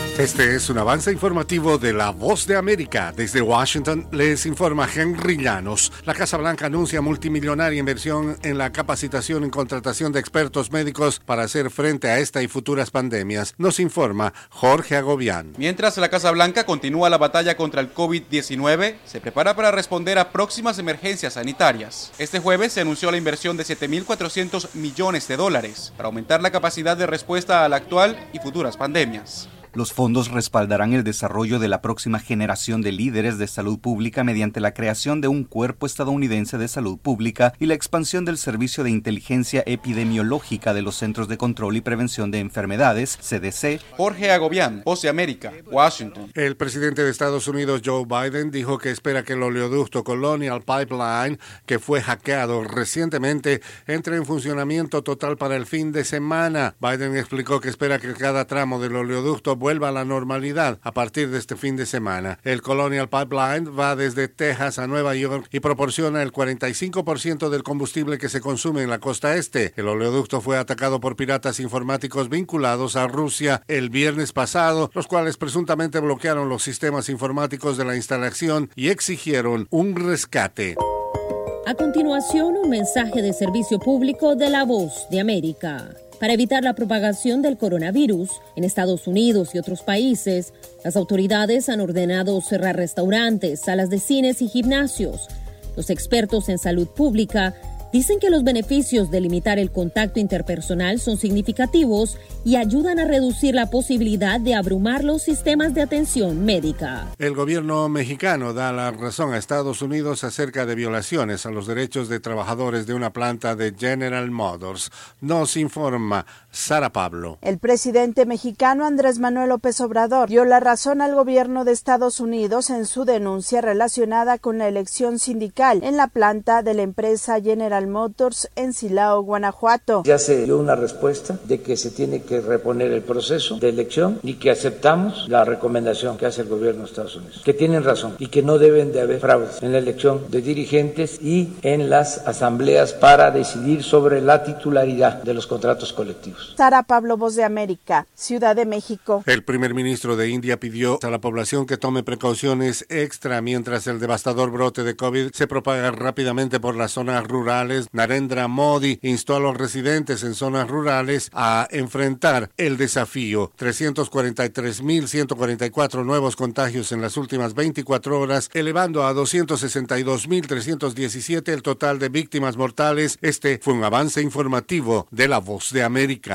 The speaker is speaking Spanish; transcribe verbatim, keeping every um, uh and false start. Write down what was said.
Este es un avance informativo de La Voz de América. Desde Washington les informa Henry Llanos. La Casa Blanca anuncia multimillonaria inversión en la capacitación y contratación de expertos médicos para hacer frente a esta y futuras pandemias. Nos informa Jorge Agobián. Mientras la Casa Blanca continúa la batalla contra el COVID diecinueve, se prepara para responder a próximas emergencias sanitarias. Este jueves se anunció la inversión de siete mil cuatrocientos millones de dólares para aumentar la capacidad de respuesta a la actual y futuras pandemias. Los fondos respaldarán el desarrollo de la próxima generación de líderes de salud pública mediante la creación de un cuerpo estadounidense de salud pública y la expansión del Servicio de Inteligencia Epidemiológica de los Centros de Control y Prevención de Enfermedades, C D C. Jorge Agobián, Voz de América, Washington. El presidente de Estados Unidos, Joe Biden, dijo que espera que el oleoducto Colonial Pipeline, que fue hackeado recientemente, entre en funcionamiento total para el fin de semana. Biden explicó que espera que cada tramo del oleoducto vuelva a la normalidad a partir de este fin de semana. El Colonial Pipeline va desde Texas a Nueva York y proporciona el cuarenta y cinco por ciento del combustible que se consume en la costa este. El oleoducto fue atacado por piratas informáticos vinculados a Rusia el viernes pasado, los cuales presuntamente bloquearon los sistemas informáticos de la instalación y exigieron un rescate. A continuación, un mensaje de servicio público de La Voz de América. Para evitar la propagación del coronavirus en Estados Unidos y otros países, las autoridades han ordenado cerrar restaurantes, salas de cines y gimnasios. Los expertos en salud pública dicen que los beneficios de limitar el contacto interpersonal son significativos y ayudan a reducir la posibilidad de abrumar los sistemas de atención médica. El gobierno mexicano da la razón a Estados Unidos acerca de violaciones a los derechos de trabajadores de una planta de General Motors. Nos informa Sara Pablo. El presidente mexicano Andrés Manuel López Obrador dio la razón al gobierno de Estados Unidos en su denuncia relacionada con la elección sindical en la planta de la empresa General Motors en Silao, Guanajuato. Ya se dio una respuesta de que se tiene que reponer el proceso de elección y que aceptamos la recomendación que hace el gobierno de Estados Unidos, que tienen razón y que no deben de haber fraudes en la elección de dirigentes y en las asambleas para decidir sobre la titularidad de los contratos colectivos. Sara Pablo, Voz de América, Ciudad de México. El primer ministro de India pidió a la población que tome precauciones extra mientras el devastador brote de COVID se propaga rápidamente por las zonas rurales. Narendra Modi instó a los residentes en zonas rurales a enfrentar el desafío. trescientos cuarenta y tres mil ciento cuarenta y cuatro nuevos contagios en las últimas veinticuatro horas, elevando a doscientos sesenta y dos mil trescientos diecisiete el total de víctimas mortales. Este fue un avance informativo de La Voz de América.